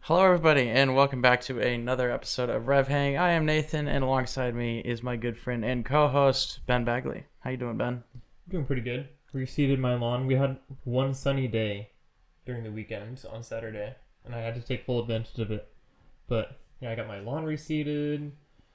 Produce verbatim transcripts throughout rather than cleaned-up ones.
Hello, everybody, and welcome back to another episode of Rev Hang. I am Nathan, and alongside me is my good friend and co-host, Ben Bagley. How you doing, Ben? Doing pretty good. Reseeded my lawn. We had one sunny day during the weekend on Saturday, and I had to take full advantage of it. But yeah, I got my lawn reseeded.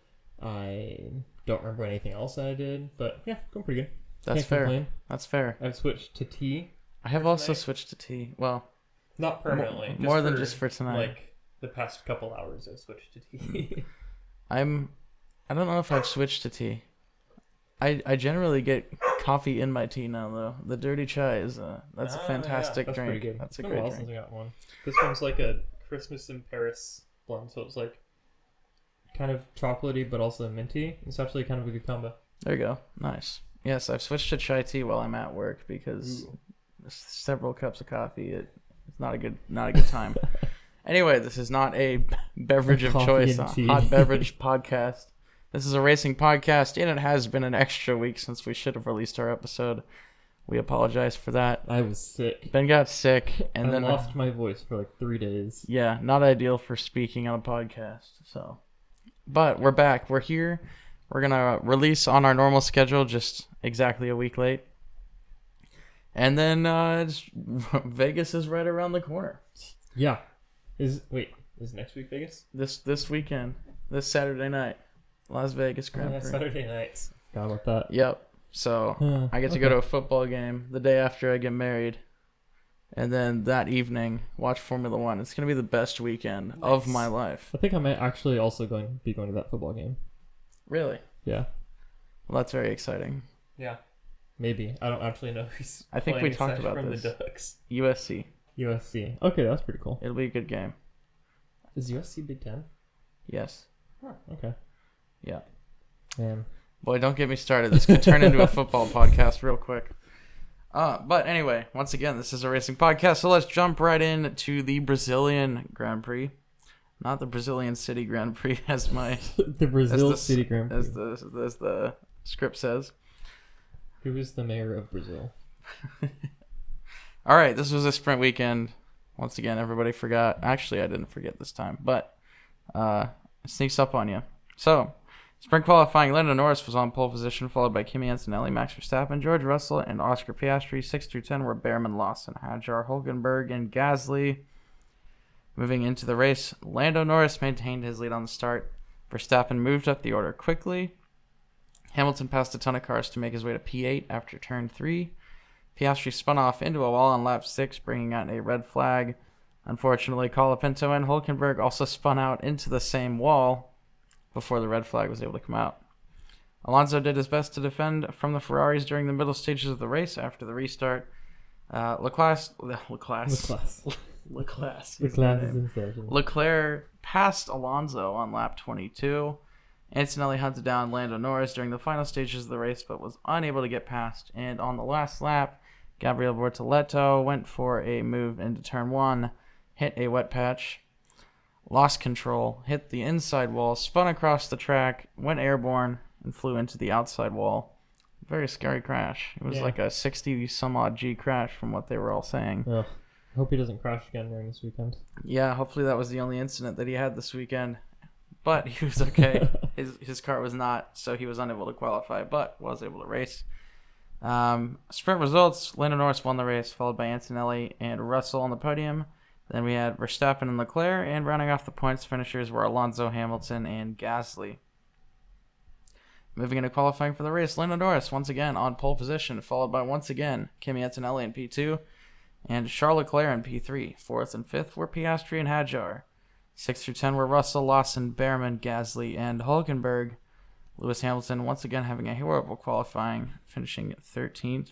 I don't remember anything else that I did, but yeah, going pretty good. That's Can't fair. complain. That's fair. I've switched to tea. I have for also tonight. switched to tea. Well, Not permanently. More, just more than for, just for tonight. Like the past couple hours, I've switched to tea. I'm. I don't know if I've switched to tea. I I generally get coffee in my tea now, though. The dirty chai is uh that's Ah, a fantastic yeah, that's drink. Pretty good. That's a it's been great a while drink. since I got one. This one's like a Christmas in Paris blend, so it's like kind of chocolatey but also minty. It's actually kind of a good combo. There you go. Nice. Yes, I've switched to chai tea while I'm at work because Ooh. several cups of coffee. It, it's not a good not a good time. Anyway, this is not a beverage of Coffee choice, and a tea. hot beverage podcast. This is a racing podcast, and it has been an extra week since we should have released our episode. We apologize for that. I was sick. Ben got sick, and I then lost my voice for like three days. yeah, not ideal for speaking on a podcast. So, but we're back. We're here. We're gonna release on our normal schedule, just exactly a week late. And then uh, it's, Vegas is right around the corner. Yeah. Is wait, is next week Vegas? This this weekend, this Saturday night, Las Vegas Oh, Grand yeah, Prix. Saturday nights. Forgot about that. Yep. So Uh, I get to okay. go to a football game the day after I get married, and then that evening watch Formula One. It's gonna be the best weekend of Nice. my life. I think I might actually also going be going to that football game. Really? Yeah. Well, that's very exciting. Yeah. Maybe. I don't actually know who's I think we playing talked aside about from this. the Ducks. U S C. U S C. Okay, that's pretty cool. It'll be a good game. Is U S C Big Ten? Yes. Huh, okay. Yeah. Man. Boy, don't get me started. This could turn into a football podcast real quick. Uh, but anyway, once again, this is a racing podcast, so let's jump right in to the Brazilian Grand Prix. Not the Brazilian City Grand Prix, as my the Brazil as the, City Grand Prix. as the as the script says. Who is the mayor of Brazil? All right, this was a sprint weekend. Once again, everybody forgot. Actually, I didn't forget this time, but uh, it sneaks up on you. So, sprint qualifying, Lando Norris was on pole position, followed by Kimi Antonelli, Max Verstappen, George Russell, and Oscar Piastri. six through ten were Behrman, Lawson, Hadjar, Hulkenberg, and Gasly. Moving into the race, Lando Norris maintained his lead on the start. Verstappen moved up the order quickly. Hamilton passed a ton of cars to make his way to P eight after turn three. Piastri spun off into a wall on lap six, bringing out a red flag. Unfortunately, Colapinto and Hulkenberg also spun out into the same wall before the red flag was able to come out. Alonso did his best to defend from the Ferraris during the middle stages of the race after the restart. Uh, Leclerc, Leclerc, Leclerc. Leclerc, Leclerc is in session. Leclerc passed Alonso on lap twenty-two. Antonelli hunted down Lando Norris during the final stages of the race, but was unable to get past. And on the last lap, Gabriel Bortoleto went for a move into turn one, hit a wet patch, lost control, hit the inside wall, spun across the track, went airborne, and flew into the outside wall. Very scary crash. It was Yeah. like a sixty some odd G crash from what they were all saying. Ugh. I hope he doesn't crash again during this weekend. Yeah, hopefully that was the only incident that he had this weekend. But he was okay. his his car was not, so he was unable to qualify, but was able to race. Um, sprint results, Lando Norris won the race, followed by Antonelli and Russell on the podium. Then we had Verstappen and Leclerc, and rounding off the points finishers were Alonso, Hamilton, and Gasly. Moving into qualifying for the race, Lando Norris once again on pole position, followed by once again Kimi Antonelli in P two, and Charles Leclerc in P three. Fourth and fifth were Piastri and Hadjar. Six through ten were Russell, Lawson, Behrman, Gasly, and Hulkenberg. Lewis Hamilton once again having a horrible qualifying, finishing thirteenth.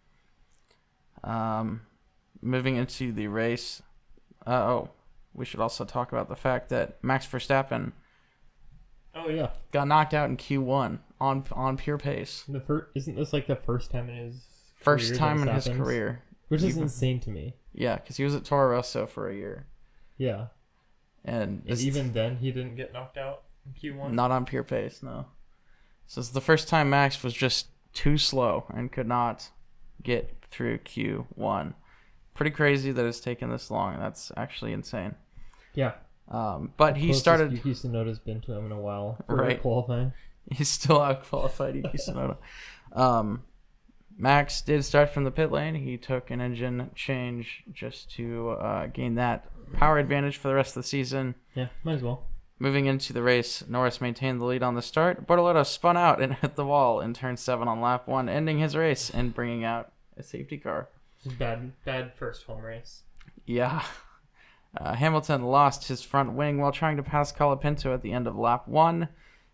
Um, moving into the race, uh, oh, we should also talk about the fact that Max Verstappen Oh yeah. got knocked out in Q one on on pure pace. The fir- isn't this like the first time in his First career time in that his this happens? career. Which is Even- insane to me. Yeah, because he was at Toro Rosso for a year. Yeah. And, And it's even then he didn't get knocked out in Q one. not on pure pace, no. So it's the first time Max was just too slow and could not get through Q one. Pretty crazy that it's taken this long. That's actually insane. Yeah. Um, but he Closest started. Yuki Tsunoda's been to him in a while for Right. qualifying. He's still out qualified Yuki Tsunoda. Um, Max did start from the pit lane. He took an engine change just to uh, gain that power advantage for the rest of the season. Yeah, might as well. Moving into the race, Norris maintained the lead on the start. Bortoleto spun out and hit the wall in turn seven on lap one, ending his race and bringing out a safety car. Bad, bad first home race. Yeah. Uh, Hamilton lost his front wing while trying to pass Colapinto at the end of lap one.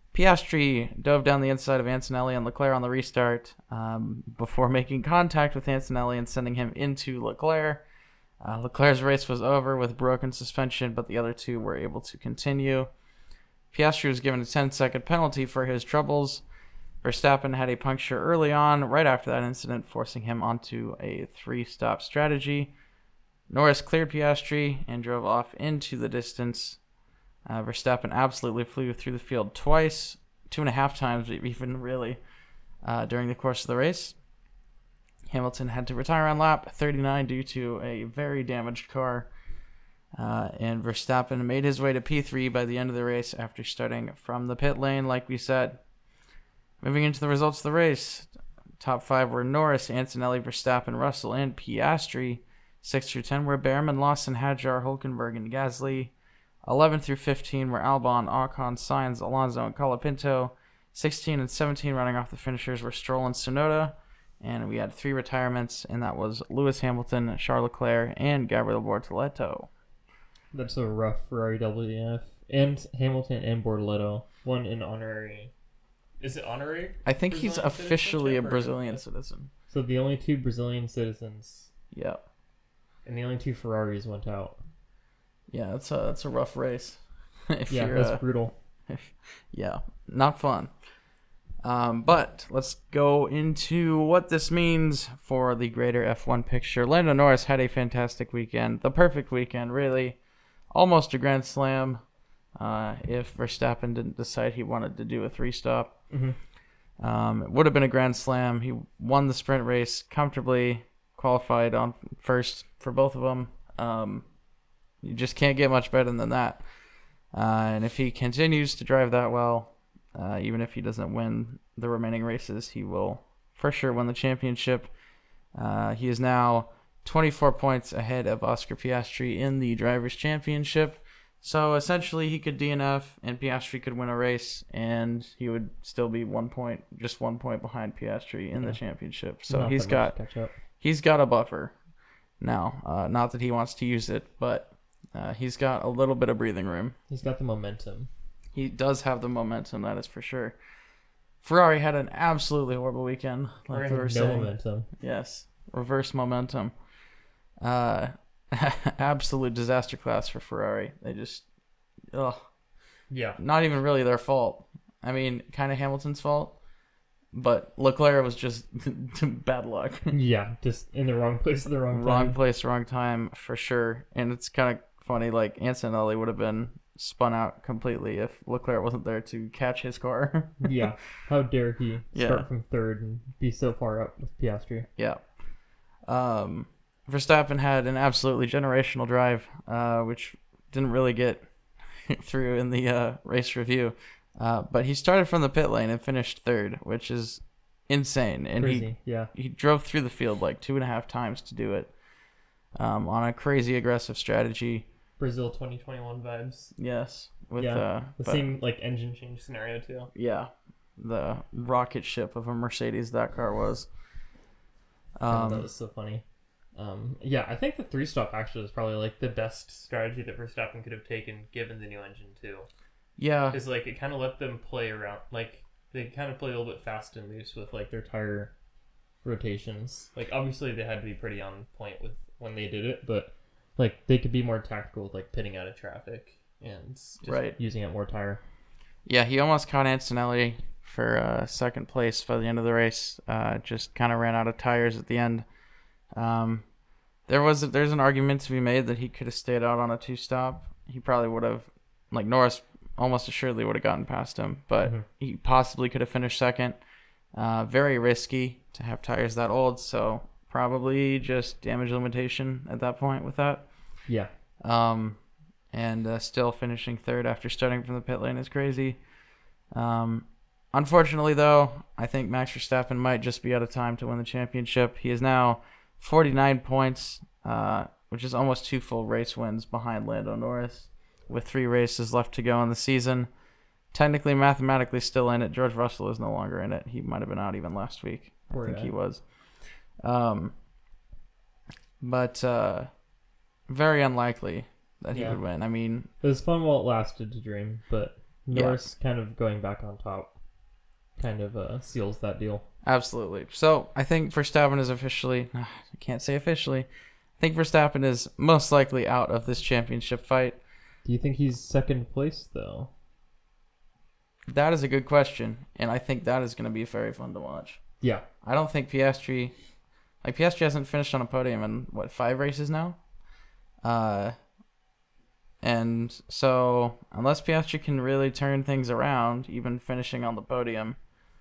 Piastri dove down the inside of Antonelli and Leclerc on the restart um, before making contact with Antonelli and sending him into Leclerc. Uh, Leclerc's race was over with broken suspension, but the other two were able to continue. Piastri was given a ten-second penalty for his troubles. Verstappen had a puncture early on, right after that incident, forcing him onto a three-stop strategy. Norris cleared Piastri and drove off into the distance. Uh, Verstappen absolutely flew through the field twice, two and a half times even, really, uh, during the course of the race. Hamilton had to retire on lap thirty-nine due to a very damaged car. Uh, and Verstappen made his way to P three by the end of the race after starting from the pit lane, like we said. Moving into the results of the race, top five were Norris, Antonelli, Verstappen, Russell, and Piastri. six through ten were Behrman, Lawson, Hadjar, Hulkenberg, and Gasly. eleven through fifteen were Albon, Ocon, Sainz, Alonso, and Colapinto. sixteen and seventeen running off the finishers were Stroll and Tsunoda. And we had three retirements, and that was Lewis Hamilton, Charles Leclerc, and Gabriel Bortoleto. That's a rough Ferrari W F. And Hamilton and Bortoleto. One in honorary. Is it honorary? I think he's Brazilian officially a citizenship or- Brazilian citizen. So the only two Brazilian citizens Yeah. and the only two Ferraris went out. Yeah, that's a, that's a rough race. if Yeah, you're, that's uh, brutal. Yeah, not fun. Um, but let's go into what this means for the greater F one picture. Lando Norris had a fantastic weekend. The perfect weekend, really. Almost a Grand Slam uh, if Verstappen didn't decide he wanted to do a three-stop. Mm-hmm. Um, it would have been a Grand Slam. He won the sprint race comfortably, qualified on first for both of them. Um, you just can't get much better than that. Uh, and if he continues to drive that well, uh, even if he doesn't win the remaining races, he will for sure win the championship. Uh, he is now twenty-four points ahead of Oscar Piastri in the Drivers' Championship. So essentially, he could D N F and Piastri could win a race, and he would still be one point, just one point behind Piastri in Yeah. the championship. So Not he's that got much to catch up. he's got a buffer now. Uh, not that he wants to use it, but uh, he's got a little bit of breathing room. He's got the momentum. He does have the momentum, that is for sure. Ferrari had an absolutely horrible weekend, like Ferrari we were had no saying. momentum. Yes, reverse momentum. Uh, absolute disaster class for Ferrari. They just, ugh, Yeah. not even really their fault. I mean, kind of Hamilton's fault, but Leclerc was just bad luck. Yeah, just in the wrong place at the wrong time. Wrong place, wrong time for sure. And it's kind of funny, like Antonelli would have been spun out completely if Leclerc wasn't there to catch his car. Yeah. How dare he start Yeah. from third and be so far up with Piastri? Yeah. Um, Verstappen had an absolutely generational drive, uh, which didn't really get through in the uh, race review. Uh, but he started from the pit lane and finished third, which is insane. And Crazy. Yeah. he, he drove through the field like two and a half times to do it um, on a crazy aggressive strategy. Brazil twenty twenty-one vibes. Yes. With, Yeah, uh, The but- same like engine change scenario too. Yeah. The rocket ship of a Mercedes that car was. Oh, Um, that was so funny. Um, yeah, I think the three stop actually was probably like the best strategy that Verstappen could have taken given the new engine too. yeah. Because like it kind of let them play around, like they kind of play a little bit fast and loose with like their tire rotations. Like obviously they had to be pretty on point with when they did it, but like they could be more tactical with like pitting out of traffic and just Right. using up more tire. Yeah, he almost caught Antonelli for uh, second place by the end of the race. Uh, just kind of ran out of tires at the end. Um, there was there's an argument to be made that he could have stayed out on a two stop. He probably would have, like Norris, almost assuredly would have gotten past him, but Mhm. he possibly could have finished second. Uh, very risky to have tires that old, so probably just damage limitation at that point with that. Yeah. Um, and uh, still finishing third after starting from the pit lane is crazy. Um, unfortunately, though, I think Max Verstappen might just be out of time to win the championship. He is now forty-nine points, uh, which is almost two full race wins behind Lando Norris, with three races left to go in the season. Technically, mathematically still in it. George Russell is no longer in it. He might have been out even last week. I Poor think guy. he was. Um, but uh, very unlikely that he Yeah. would win. I mean, It was fun while it lasted to dream, but Norris kind of going back on top kind of uh, seals that deal. absolutely. So I think Verstappen is officially, I can't say officially, I think Verstappen is most likely out of this championship fight. Do you think he's second place, though? That is a good question, and I think that is going to be very fun to watch. Yeah. I don't think Piastri, like Piastri hasn't finished on a podium in, what, five races now? Uh, and so unless Piastri can really turn things around, even finishing on the podium,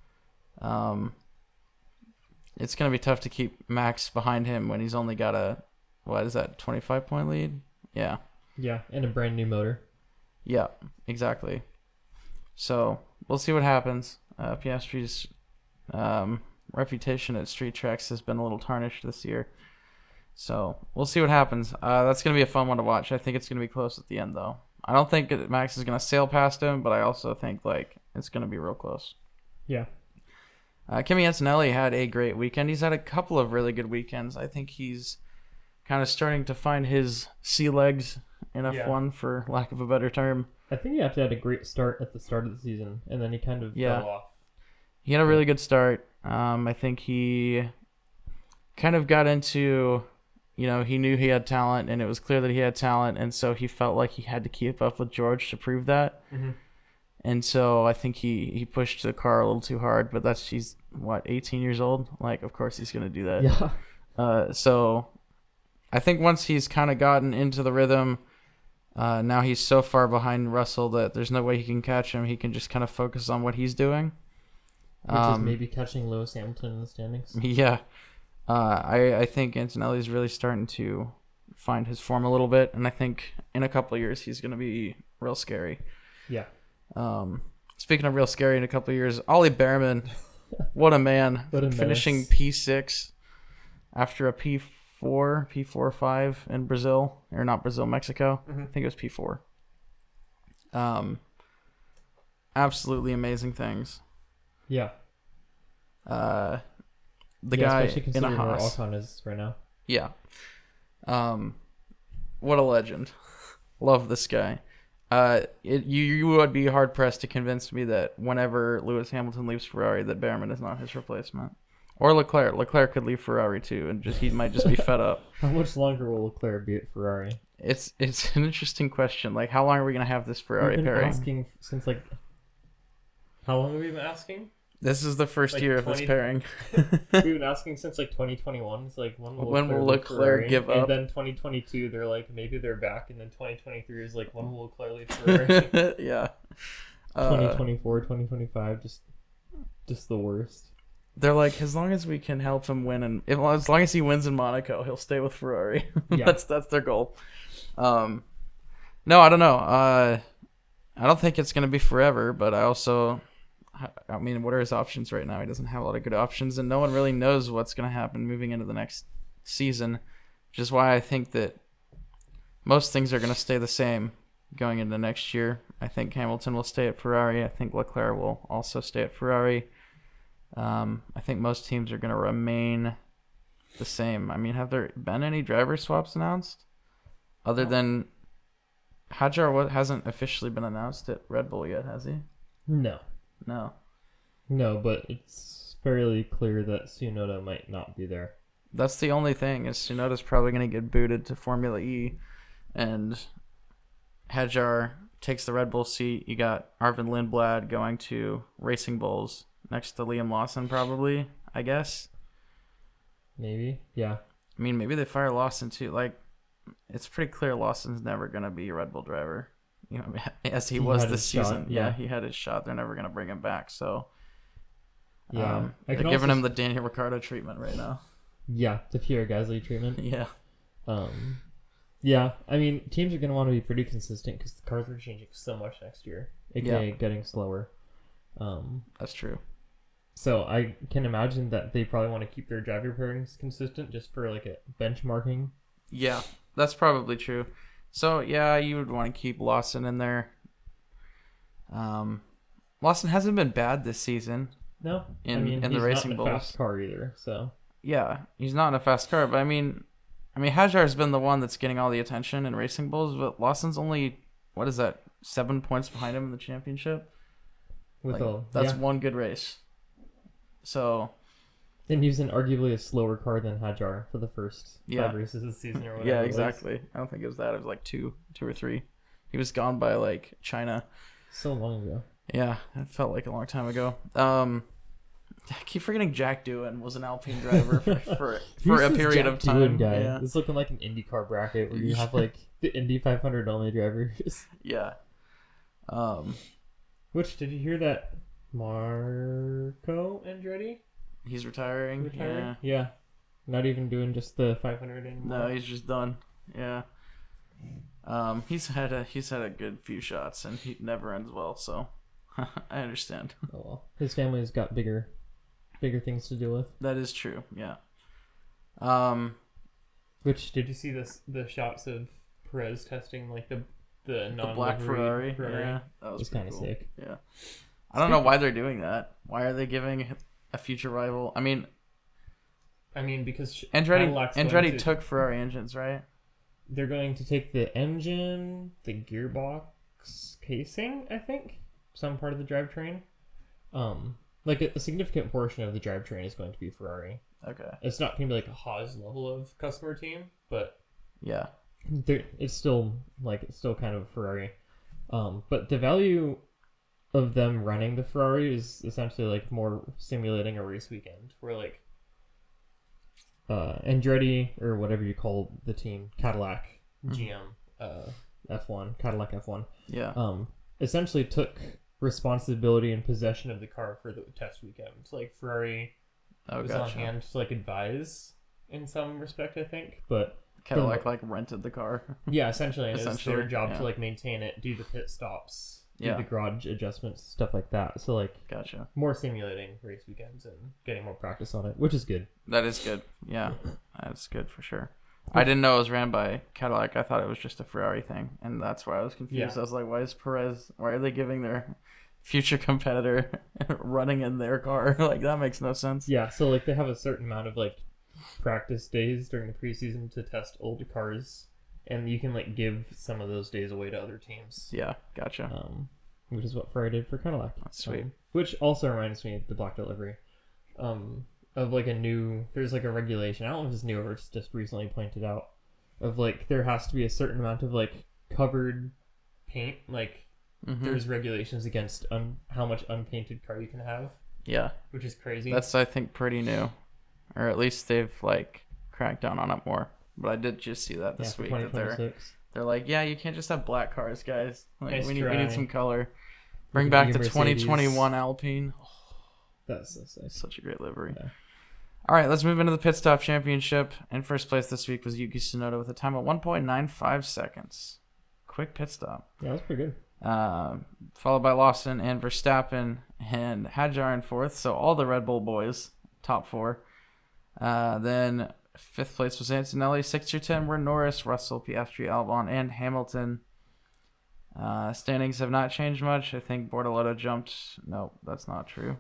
um, it's going to be tough to keep Max behind him when he's only got a, what is that, twenty-five point lead? Yeah. Yeah, and a brand new motor. Yeah, exactly. So we'll see what happens. Uh, Piastri's um, reputation at street tracks has been a little tarnished this year. So we'll see what happens. Uh, that's going to be a fun one to watch. I think it's going to be close at the end, though. I don't think that Max is going to sail past him, but I also think like it's going to be real close. Yeah. Uh, Kimi Antonelli had a great weekend. He's had a couple of really good weekends. I think he's kind of starting to find his sea legs in F one, Yeah. for lack of a better term. I think he actually had a great start at the start of the season, and then he kind of Yeah. fell off. He had a really good start. Um, I think he kind of got into, you know, he knew he had talent, and it was clear that he had talent, and so he felt like he had to keep up with George to prove that. Mm-hmm. And so I think he, he pushed the car a little too hard, but that's, he's, what, eighteen years old? Like, of course he's going to do that. Yeah. Uh, so I think once he's kind of gotten into the rhythm, uh, now he's so far behind Russell that there's no way he can catch him. He can just kind of focus on what he's doing. Which Um, is maybe catching Lewis Hamilton in the standings. Yeah. Uh, I, I think Antonelli's really starting to find his form a little bit, and I think in a couple of years he's going to be real scary. Yeah. Um, speaking of real scary in a couple of years, Ollie Behrman, what a man. What a Finishing menace. P six after a P four, P four five in Brazil, or not Brazil, Mexico. Mhm. I think it was P four. Um, absolutely amazing things. Yeah. Uh, the yeah, guy especially in a considering where Haas. Ocon is right now. Yeah. Um, what a legend. Love this guy. Uh, it, you you would be hard pressed to convince me that whenever Lewis Hamilton leaves Ferrari, that Behrman is not his replacement, or Leclerc. Leclerc could leave Ferrari too, and just he might just be fed up. How much longer will Leclerc be at Ferrari? It's it's an interesting question. Like, how long are we gonna have this Ferrari We've been pairing? asking since like. How long have we been asking? This is the first like year of this twenty pairing. We've been asking since like twenty twenty-one. It's like when will When will leave Leclerc Ferrari? give and up? then twenty twenty-two, they're like maybe they're back, and then twenty twenty-three is like when will Leclerc leave Ferrari? Yeah. Uh, twenty twenty-four, twenty twenty-five, just just the worst. They're like, as long as we can help him win, and if, as long as he wins in Monaco, he'll stay with Ferrari. Yeah. that's that's their goal. Um, no, I don't know. Uh, I don't think it's gonna be forever, but I also, I mean, what are his options right now? He doesn't have a lot of good options, and no one really knows what's gonna happen moving into the next season, which is why I think that most things are gonna stay the same going into next year. I think Hamilton will stay at Ferrari. I think Leclerc will also stay at Ferrari. Um, I think most teams are going to remain the same. I mean, have there been any driver swaps announced? Other than Hadjar what hasn't officially been announced at Red Bull yet, has he? No, No. no, but it's fairly clear that Tsunoda might not be there. That's the only thing, is Tsunoda's probably going to get booted to Formula E, and Hadjar takes the Red Bull seat. You got Arvin Lindblad going to Racing Bulls next to Liam Lawson, probably, I guess. Maybe, yeah. I mean, maybe they fire Lawson too. Like, it's pretty clear Lawson's never going to be a Red Bull driver, you know, as he, He was had this his season. shot, yeah. yeah. he had his shot. They're never going to bring him back. So, Yeah, um, I they're can giving also- him the Daniel Ricciardo treatment right now. Yeah, the Pierre Gasly treatment. Yeah. Um, Yeah, I mean, teams are going to want to be pretty consistent because the cars are changing so much next year, aka Yeah. getting slower. Um, That's true. so I can imagine that they probably want to keep their driver pairings consistent just for like a benchmarking. Yeah, that's probably true. So yeah, you would want to keep Lawson in there. Um, Lawson hasn't been bad this season. No, In- I mean in the he's Racing not in a Bulls. fast car either. So Yeah, he's not in a fast car, but I mean, I mean Hajar's been the one that's getting all the attention in Racing Bulls, but Lawson's only what is that seven points behind him in the championship. with Like, all that's yeah. one good race. So And he was in arguably a slower car than Hajar for the first Yeah. five races of the season or whatever. yeah, it was. exactly. I don't think it was that. It was like two, two or three. He was gone by like China. So long ago. Yeah, it felt like a long time ago. Um, I keep forgetting Jack Doohan was an Alpine driver for for, for a Who's this period Jack of time. Doohan guy? Yeah, It's looking like an IndyCar bracket where you have like the Indy five hundred only drivers. yeah. Um, Which did you hear that Marco Andretti he's retiring. retiring? Yeah. Not even doing just the five hundred Yeah. anymore. No, he's just done. Yeah. Um, he's had a he's had a good few shots, and he never ends well. So I understand. Oh well. His family's got bigger bigger things to deal with. That is true. Yeah. Um. Which did you see this the shots of Perez testing like the the non The black Ferrari. Yeah, that was It's pretty kind of cool. sick. Yeah. I don't know why they're doing that. Why are they giving a future rival? I mean, I mean because sh- Andretti Cadillac's going Andretti to- took Ferrari engines, right? they're going to take the engine, the gearbox casing, I think, some part of the drivetrain. Um, like a, a significant portion of the drivetrain is going to be Ferrari. Okay. It's not going to be like a Haas level of customer team, but Yeah. there it's still like it's still kind of Ferrari. Um, but the value of them running the Ferrari is essentially like more simulating a race weekend, where like uh, Andretti or whatever you call the team, Cadillac, G M, uh, F one, Cadillac F one, Yeah. um, essentially took responsibility and possession of the car for the test weekend. Like Ferrari Oh, was gotcha. on hand to like advise in some respect, I think, but Cadillac like rented the car. yeah, essentially, and Essentially, it's their job yeah. to like maintain it, do the pit stops, do Yeah. the garage adjustments, stuff like that. So like Gotcha. more simulating race weekends and getting more practice on it, which is good. That is good. Yeah, that's good for sure. I didn't know it was ran by Cadillac. I thought it was just a Ferrari thing, and that's why I was confused. Yeah. I was like, why is Perez? Why are they giving their future competitor running in their car? Like that makes no sense. Yeah, so like they have a certain amount of like practice days during the preseason to test old cars, and you can like give some of those days away to other teams. Yeah, gotcha. Um, which is what Ferrari did for Cadillac. That's sweet. Um, which also reminds me of the black delivery. Um, of like a new, there's like a regulation. I don't know if it's new or it's just recently pointed out. Of like there has to be a certain amount of like covered paint. Like Mhm. there's regulations against un- how much unpainted car you can have, Yeah, which is crazy. that's I think pretty new, or at least they've like cracked down on it more. But I did just see that yeah, this for week that they're twenty-twenty-six. they're like, yeah, you can't just have black cars, guys. Like Nice we need we try. need some color. Bring Look at back your the Mercedes. twenty twenty-one Alpine. That's so sick. Such a great livery. Yeah. All right, let's move into the pit stop championship. In first place this week was Yuki Tsunoda with a time of one point nine five seconds. Quick pit stop. Yeah, that's pretty good. Um, followed by Lawson and Verstappen and Hadjar in fourth. So all the Red Bull boys, top four. Uh, then fifth place was Antonelli. Six through ten were Norris, Russell, Piastri, Albon, and Hamilton. Uh, standings have not changed much. I think Bortolotto jumped. No, that's not true.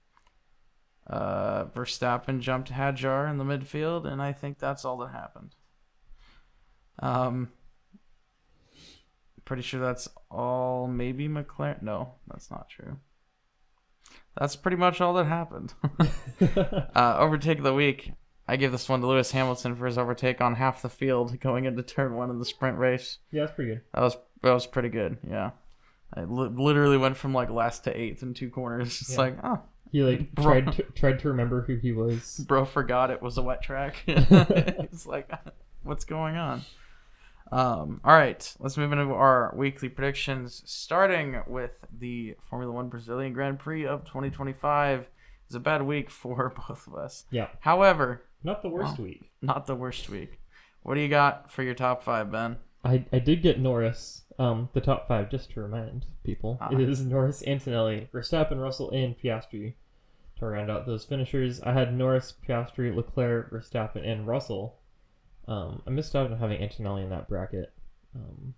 Uh, Verstappen jumped Hadjar in the midfield, and I think that's all that happened. Um, pretty sure that's all. Maybe McLaren. No, that's not true. That's pretty much all that happened. uh, overtake of the week. I give this one to Lewis Hamilton for his overtake on half the field going into turn one of the sprint race. Yeah, that's pretty good. That was that was pretty good. Yeah, I li- literally went from like last to eighth in two corners. It's Yeah. like, oh, He like Bro. tried to, tried to remember who he was. bro forgot it was a wet track. It's like, what's going on? Um, all right, let's move into our weekly predictions, starting with the Formula One Brazilian Grand Prix of twenty twenty-five. It's a bad week for both of us. Yeah, However, not the worst Wow. week. not the worst week. What do you got for your top five, Ben? I, I did get Norris. Um, the top five, just to remind people, Ah. is Norris, Antonelli, Verstappen, Russell, and Piastri. To round out those finishers, I had Norris, Piastri, Leclerc, Verstappen, and Russell. Um, I missed out on having Antonelli in that bracket. Um,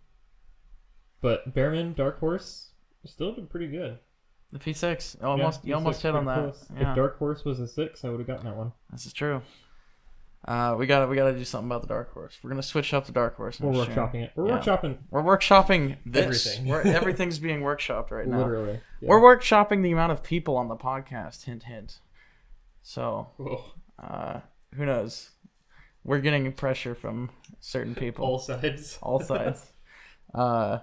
but Behrman, Dark Horse, still did pretty good. The P six. Almost, Yeah, you almost P six, hit on pretty that. close. Yeah, If Dark Horse was a six, I would have gotten that one. this is true. Uh, we got to we got to do something about the Dark Horse. We're gonna switch up the Dark Horse. We're next year. workshopping it. We're Yeah. workshopping We're workshopping this. Everything. We're, everything's being workshopped right now. literally. Yeah. We're workshopping the amount of people on the podcast. Hint, hint. So, Whoa. uh, who knows? We're getting pressure from certain people. All sides. All sides. Uh,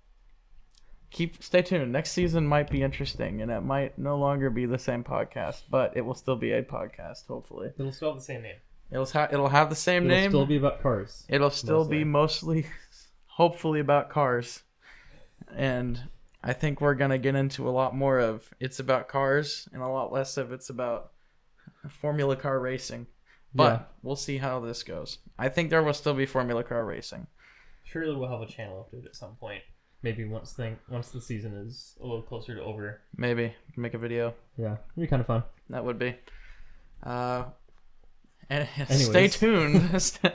keep stay tuned. Next season might be interesting, and it might no longer be the same podcast, but it will still be a podcast. Hopefully, It'll still have the same name. it'll ha- it'll have the same It'll name. still be about cars. It'll still be mostly, hopefully, about cars, and I think we're gonna get into a lot more of it's about cars and a lot less of it's about Formula car racing. But Yeah. we'll see how this goes. I think there will still be Formula car racing. Surely we'll have a channel update at some point. Maybe once thing once the season is a little closer to over. Maybe make a video. Yeah, it'd be kind of fun. That would be. Uh, and Anyways. stay tuned.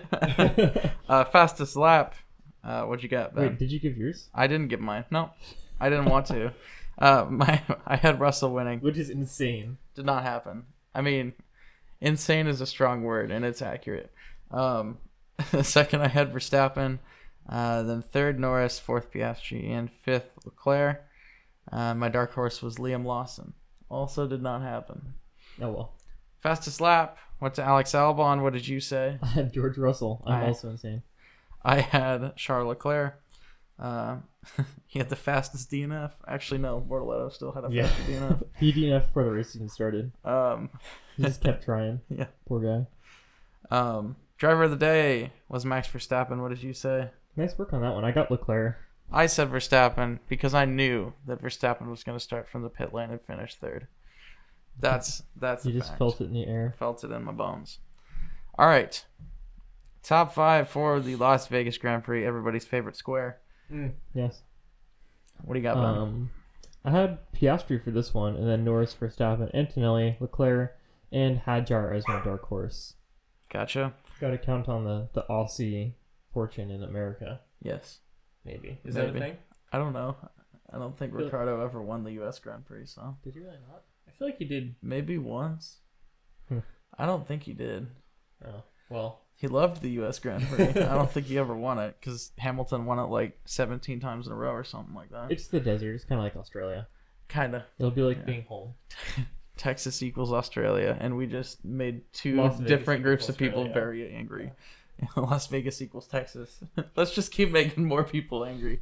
uh, fastest lap. Uh, what'd you got, Ben? Wait, did you give yours? I didn't get mine. No, I didn't want to. Uh, my I had Russell winning. Which is insane. Did not happen. I mean, insane is a strong word, and it's accurate. Um, second, I had Verstappen. Uh, then third, Norris. Fourth, Piastri. And fifth, Leclerc. Uh, my dark horse was Liam Lawson. Also did not happen. Oh well. Fastest lap. Went to Alex Albon. What did you say? I had George Russell. I'm I- also insane. I had Charles Leclerc. Uh, he had the fastest D N F. Actually, no. Bortoletto still had a Yeah. faster D N F. He D N F before the race even started. Um, He just kept trying. Yeah. Poor guy. um, driver of the day was Max Verstappen. What did you say? Nice work on that one. I got Leclerc. I said Verstappen because I knew that Verstappen was going to start from the pit lane and finish third. That's that's You a just fact. felt it in the air. Felt it in my bones. All right, top five for the Las Vegas Grand Prix. Everybody's favorite square. Yes. What do you got, Ben? Um, I had Piastri for this one, and then Norris, Verstappen, Antonelli, Leclerc, and Hadjar as my dark horse. Gotcha. Got to count on the the Aussie fortune in America. Yes. Maybe Is is that that a a thing? I don't know. I don't think Feel- Ricardo ever won the U S Grand Prix, so Did you really not? I feel like you did. maybe once. Hmm. I don't think he did. Oh well. He loved the U S Grand Prix. I don't think he ever won it because Hamilton won it like seventeen times in a row or something like that. It's the desert. It's kind of like Australia. Kind of. It'll be like Yeah. being home. Texas equals Australia, and we just made two Las Vegas different equals groups of people Australia. very angry. Las Vegas equals Texas. Let's just keep making more people angry.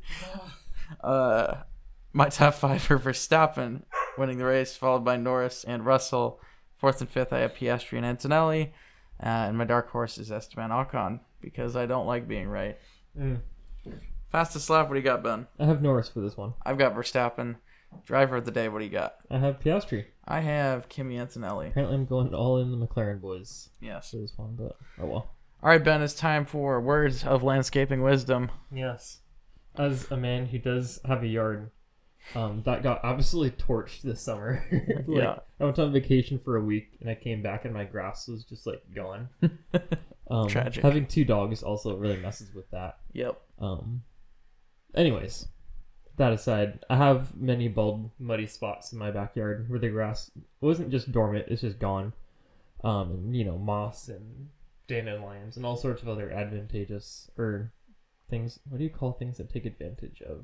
Uh, my top five are Verstappen winning the race, followed by Norris and Russell. Fourth and fifth, I have Piastri and Antonelli. Uh, and my dark horse is Esteban Ocon because I don't like being right. Mm. Fastest lap, what do you got, Ben? I have Norris for this one. I've got Verstappen. Driver of the day, what do you got? I have Piastri. I have Kimi Antonelli. Apparently, I'm going all in the McLaren boys Yes. for this one, but oh well. All right, Ben, it's time for words of landscaping wisdom. Yes. As a man who does have a yard, um, that got absolutely torched this summer. like, Yeah. I went on vacation for a week and I came back and my grass was just like gone. Um, Tragic. Having two dogs also really messes with that. Yep. Um, anyways, that aside, I have many bald, muddy spots in my backyard where the grass wasn't just dormant; it's just gone. Um, and you know, moss and dandelions and all sorts of other advantageous or things. What do you call things that take advantage of?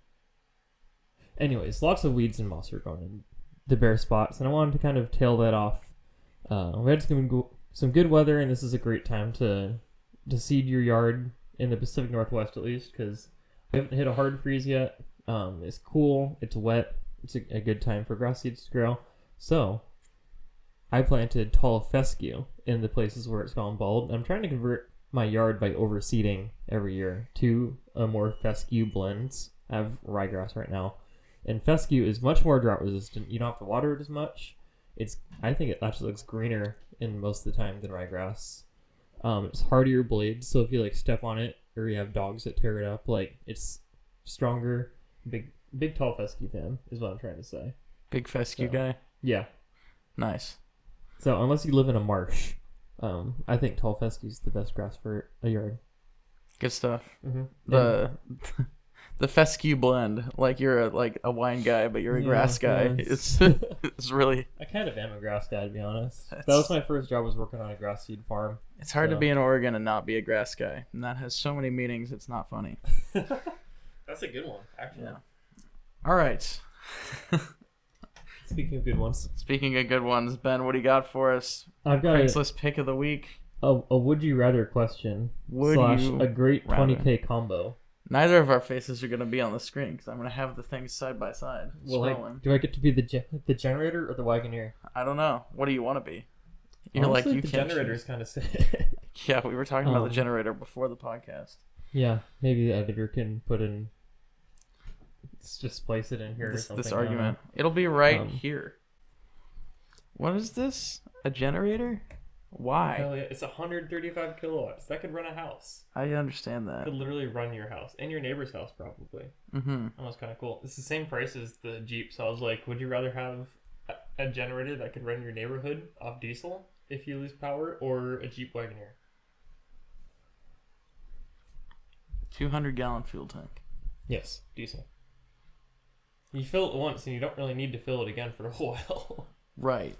Anyways, lots of weeds and moss are growing in the bare spots, and I wanted to kind of tail that off. Uh, we had some go- some good weather, and this is a great time to to seed your yard in the Pacific Northwest, at least, because we haven't hit a hard freeze yet. Um, it's cool, it's wet, it's a, a good time for grass seeds to grow. So, I planted tall fescue in the places where it's gone bald. I'm trying to convert my yard by overseeding every year to a more fescue blends. I have ryegrass right now, and fescue is much more drought resistant. You don't have to water it as much. It's I think it actually looks greener in most of the time than ryegrass. Um, it's hardier blades, so if you like step on it or you have dogs that tear it up, like it's stronger. Big, big tall fescue fan is what I'm trying to say. Big fescue So, guy. Yeah. Nice. So unless you live in a marsh, um, I think tall fescue is the best grass for a yard. Good stuff. Mm-hmm. The the fescue blend, like you're a like a wine guy, but you're a Yeah, grass guy. yes. It's it's really I kind of am a grass guy, to be honest. That's- That was my first job, was working on a grass seed farm. it's hard to So- be in Oregon and not be a grass guy, and that has so many meanings. It's not funny. That's a good one, actually. Yeah. All right. Speaking of good ones, Speaking of good ones, Ben, what do you got for us? I've got a, Craigslist pick of the week. a, a would you rather question Would slash you a great rather? twenty K combo. Neither of our faces are going to be on the screen because I'm going to have the things side by side Well, scrolling. like, do I get to be the ge- the generator or the Wagoneer? I don't know. What do you want to be? You're Honestly, like you the can't generator choose. is kind of sick. Yeah, we were talking about Um, the generator before the podcast. Yeah, maybe the editor can put in. Let's just place it in here. This, or something. this I don't argument. It'll be right Um, here. What is this? A generator? know. Why? Hell yeah, it's one hundred thirty-five kilowatts. That could run a house. I understand that. Could literally run your house and your neighbor's house probably. Mm-hmm. That was kind of cool. It's the same price as the Jeep, so I was like, would you rather have a, a generator that could run your neighborhood off diesel if you lose power, or a Jeep Wagoneer? two hundred gallon fuel tank. Yes, diesel. You fill it once and you don't really need to fill it again for a while. Right.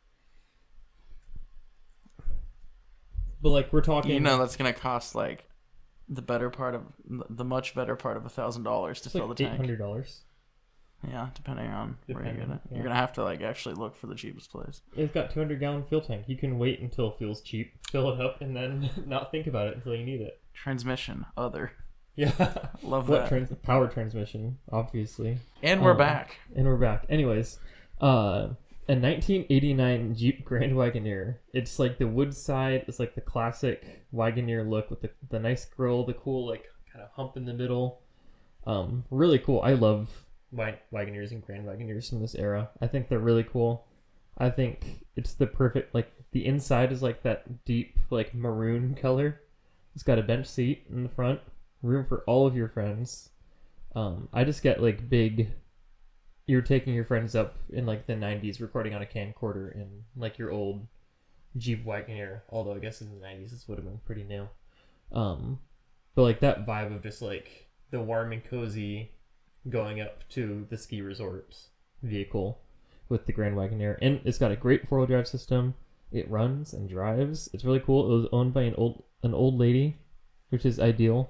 But like we're talking, You know that's going to cost like the better part of the much better part of a thousand dollars to it's fill like the eight tank. hundred dollars. Yeah, depending on where you're Depending, gonna yeah. you're gonna have to like actually look for the cheapest place. It's got two hundred gallon fuel tank. You can wait until fuel's cheap, fill it up, and then not think about it until you need it. Transmission, other. Yeah. Love What that. trans- power transmission, obviously. And we're Um, back. And we're back. Anyways, uh, a nineteen eighty-nine Jeep Grand Wagoneer. It's like the wood side. It's like the classic Wagoneer look with the, the nice grill, the cool like kind of hump in the middle. Um, really cool. I love Wa- Wagoneers and Grand Wagoneers from this era. I think they're really cool. I think it's the perfect, like the inside is like that deep like maroon color. It's got a bench seat in the front, room for all of your friends. Um, I just get like big. You're taking your friends up in like the nineties, recording on a camcorder in like your old Jeep Wagoneer. Although I guess in the nineties this would have been pretty new. Um, but like that vibe of just like the warm and cozy going up to the ski resort vehicle with the Grand Wagoneer, and it's got a great four-wheel drive system. It runs and drives. It's really cool. It was owned by an old an old lady, which is ideal.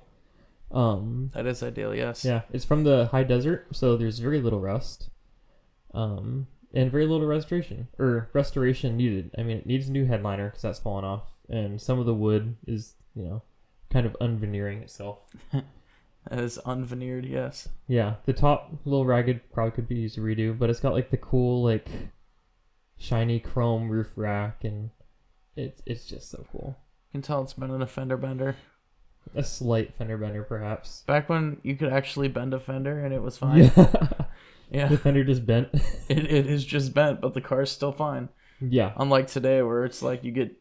Um, That is ideal, yes. yeah, it's from the high desert, so there's very little rust, um, and very little restoration or restoration needed. I mean, it needs a new headliner because that's fallen off, and some of the wood is, you know, kind of unveneering itself. That is unveneered, yes. Yeah, the top a little ragged, probably could be used to redo, but it's got like the cool like shiny chrome roof rack, and it's it's just so cool. You can tell it's been in a fender bender. A slight fender bender, perhaps. Back when you could actually bend a fender and it was fine. Yeah, Yeah. the fender just bent. It, it is just bent, but the car's still fine. Yeah, Unlike today where it's like you get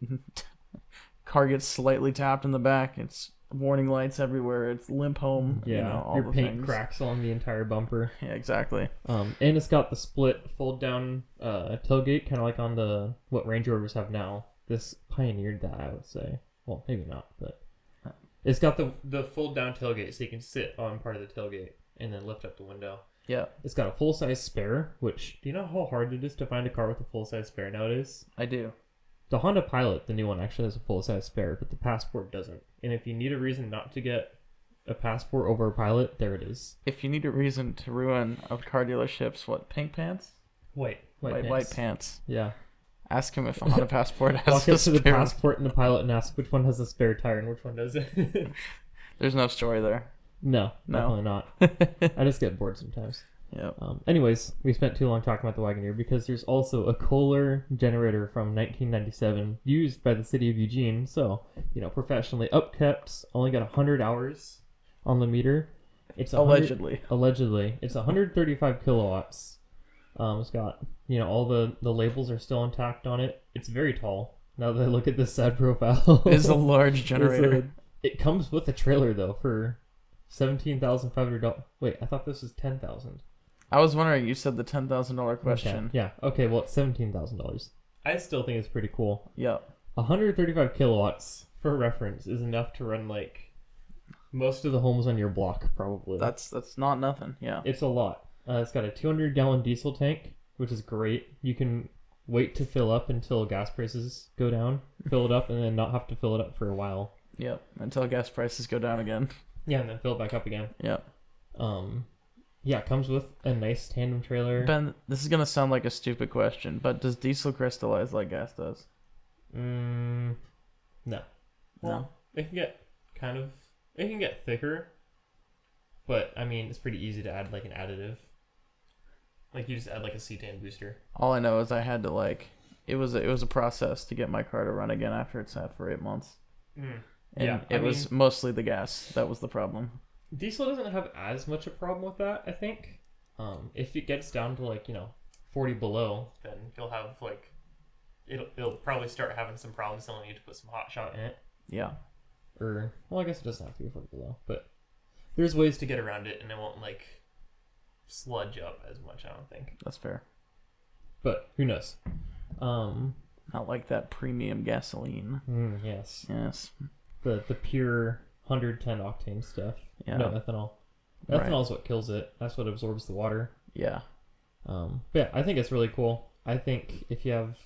car gets slightly tapped in the back, it's warning lights everywhere, it's limp home, yeah. you know, all Your the paint things. cracks on the entire bumper. Yeah, exactly. Um, and it's got the split fold down uh tailgate, kind of like on the what Range Rovers have now. This pioneered that, I would say. Well, maybe not, but it's got the the fold down tailgate, so you can sit on part of the tailgate and then lift up the window. Yeah, It's got a full size spare, which do you know how hard it is to find a car with a full size spare nowadays? I do. The Honda Pilot, the new one, actually has a full size spare, but the Passport doesn't. And if you need a reason not to get a Passport over a Pilot, there it is. If you need a reason to ruin a car dealership's what, pink pants? White, white, White, pants. white pants. Yeah. Ask him if a Honda Passport has Walk a up to the spare. Passport and the Pilot and ask which one has a spare tire and which one doesn't. There's no story there. No, No. definitely not. I just get bored sometimes. Yep. Um, anyways, we spent too long talking about the Wagoneer because there's also a Kohler generator from nineteen ninety-seven used by the city of Eugene. So, you know, professionally upkept, only got one hundred hours on the meter. It's one hundred Allegedly. Allegedly. It's one hundred thirty-five kilowatts. Um, it's got, you know, all the, the labels are still intact on it. It's very tall. Now that I look at this sad profile, It is a large It's generator. a- it comes with a trailer though for seventeen thousand five hundred dollars. Wait, I thought this was ten thousand. I was wondering. You said the ten thousand dollar question. Okay. Yeah. Okay. Well, it's seventeen thousand dollars. I still think it's pretty cool. Yep. one hundred thirty-five kilowatts, for reference, is enough to run like most of the homes on your block, probably. That's that's not nothing. Yeah. It's a lot. Uh, it's got a two hundred gallon diesel tank, which is great. You can wait to fill up until gas prices go down, fill it up, and then not have to fill it up for a while. Yep. Until gas prices go down again. Yeah, and then fill it back up again. Yep. Um, yeah, it comes with a nice tandem trailer. Ben, this is gonna sound like a stupid question, but does diesel crystallize like gas does? Mm, no. No. Well, it can get kind of, it can get thicker, but I mean, it's pretty easy to add like an additive. Like you just add like a cetane booster. All I know is I had to like, it was a, it was a process to get my car to run again after it sat for eight months. Mm. And Yeah, it I was mean- mostly the gas that was the problem. Diesel doesn't have as much a problem with that, I think. Um, if it gets down to like, you know, forty below, then you'll have like, it'll, it'll probably start having some problems telling you to put some hot shot in it. Yeah. Or, well, I guess it doesn't have to be forty below, but there's ways to get around it and it won't like sludge up as much, I don't think. That's fair. But who knows? Um, Not like that premium gasoline. mm, yes. Yes. The the pure one hundred ten octane stuff. Yeah. No ethanol. Right. Ethanol is what kills it. That's what absorbs the water. Yeah. Um, but yeah, I think it's really cool. I think if you have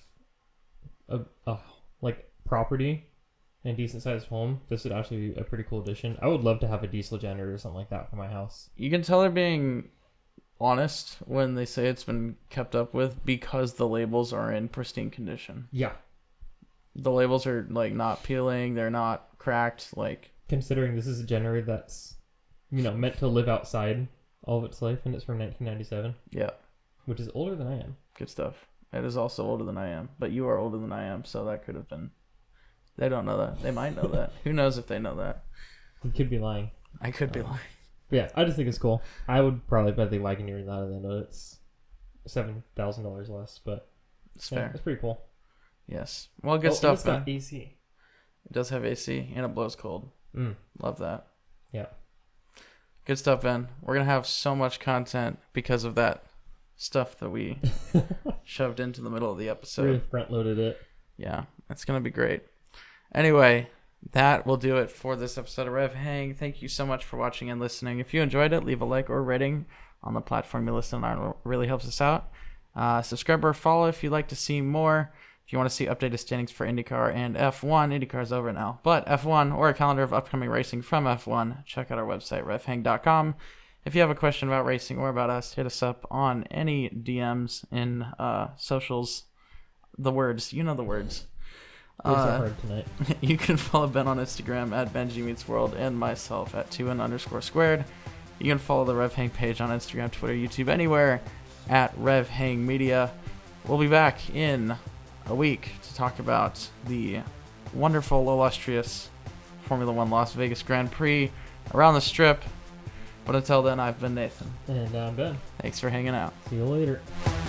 a, a like property and decent sized home, this would actually be a pretty cool addition. I would love to have a diesel generator or something like that for my house. You can tell they're being honest when they say it's been kept up with because the labels are in pristine condition. Yeah. The labels are like not peeling, they're not cracked, like Considering this is a generator that's, you know, meant to live outside all of its life, and it's from nineteen ninety-seven, yeah, which is older than I am. good stuff. It is also older than I am, but you are older than I am, so that could have been. They don't know that. They might know that. Who knows if they know that? You could be lying. I could be Um, lying. But yeah, I just think it's cool. I would probably bet the Wagoneer that, and I know it's seven thousand dollars less, but It's yeah, fair. it's pretty cool. Yes. Well, good Oh, stuff, and it's got man. A C. It does have A C and it blows cold. Mm. Love that. Yeah. Good stuff, Ben. We're gonna have so much content because of that stuff that we shoved into the middle of the episode. Really front loaded it. Yeah, it's gonna be great. Anyway, that will do it for this episode of Rev Hang. Thank you so much for watching and listening. If you enjoyed it, leave a like or rating on the platform you listen on. It really helps us out. Uh, subscribe or follow if you'd like to see more. If you want to see updated standings for IndyCar and F one, IndyCar's over now. But F one or a calendar of upcoming racing from F one, check out our website, rev hang dot com. If you have a question about racing or about us, hit us up on any D Ms in uh, socials. The words, you know the words. Words are Uh, hard tonight. you can follow Ben on Instagram at Benji Meets World and myself at two and underscore squared. You can follow the Rev Hang page on Instagram, Twitter, YouTube, anywhere at Rev Hang Media. We'll be back in a week to talk about the wonderful, illustrious Formula One Las Vegas Grand Prix around the strip. But until then, I've been Nathan. And I'm Ben. Thanks for hanging out. See you later.